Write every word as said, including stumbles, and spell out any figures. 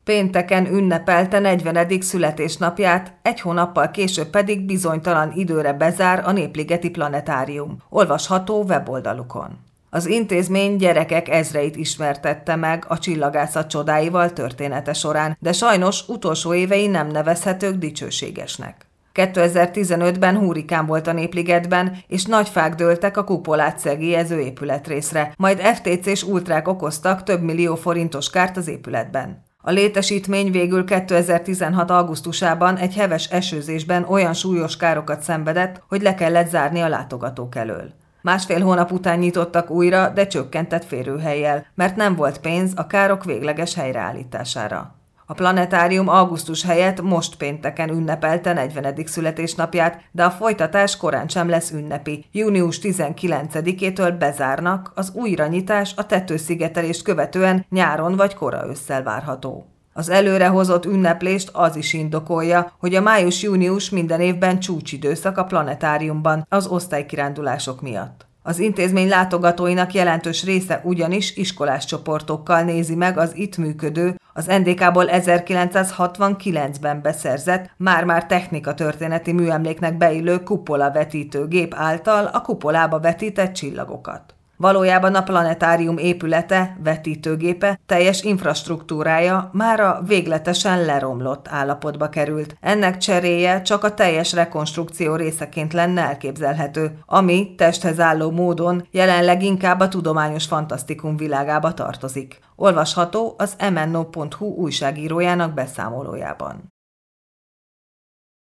Pénteken ünnepelte negyvenedik születésnapját, egy hónappal később pedig bizonytalan időre bezár a Népligeti Planetárium. Olvasható weboldalukon. Az intézmény gyerekek ezreit ismertette meg a csillagászat csodáival története során, de sajnos utolsó évei nem nevezhetők dicsőségesnek. kétezer-tizenötben hurrikán volt a Népligetben, és nagy fák dőltek a kupolát szegélyező épületrészre, majd ef té cés ultrák okoztak több millió forintos kárt az épületben. A létesítmény végül kétezer-tizenhat augusztusában egy heves esőzésben olyan súlyos károkat szenvedett, hogy le kellett zárni a látogatók elől. Másfél hónap után nyitottak újra, de csökkentett férőhellyel, mert nem volt pénz a károk végleges helyreállítására. A planetárium augusztus helyett most pénteken ünnepelte negyvenedik születésnapját, de a folytatás korán sem lesz ünnepi. június tizenkilencedikétől bezárnak, az újranyitás a tetőszigetelést követően nyáron vagy kora ősszel várható. Az előrehozott ünneplést az is indokolja, hogy a május-június minden évben csúcsidőszak a planetáriumban az osztálykirándulások miatt. Az intézmény látogatóinak jelentős része ugyanis iskolás csoportokkal nézi meg az itt működő, az en dé ká-ból ezerkilencszázhatvankilencben beszerzett, már-már technikatörténeti műemléknek beillő kupolavetítőgép által a kupolába vetített csillagokat. Valójában a planetárium épülete, vetítőgépe, teljes infrastruktúrája mára végletesen leromlott állapotba került. Ennek cseréje csak a teljes rekonstrukció részeként lenne elképzelhető, ami testhez álló módon jelenleg inkább a tudományos fantasztikum világába tartozik. Olvasható az em en o pont hu újságírójának beszámolójában.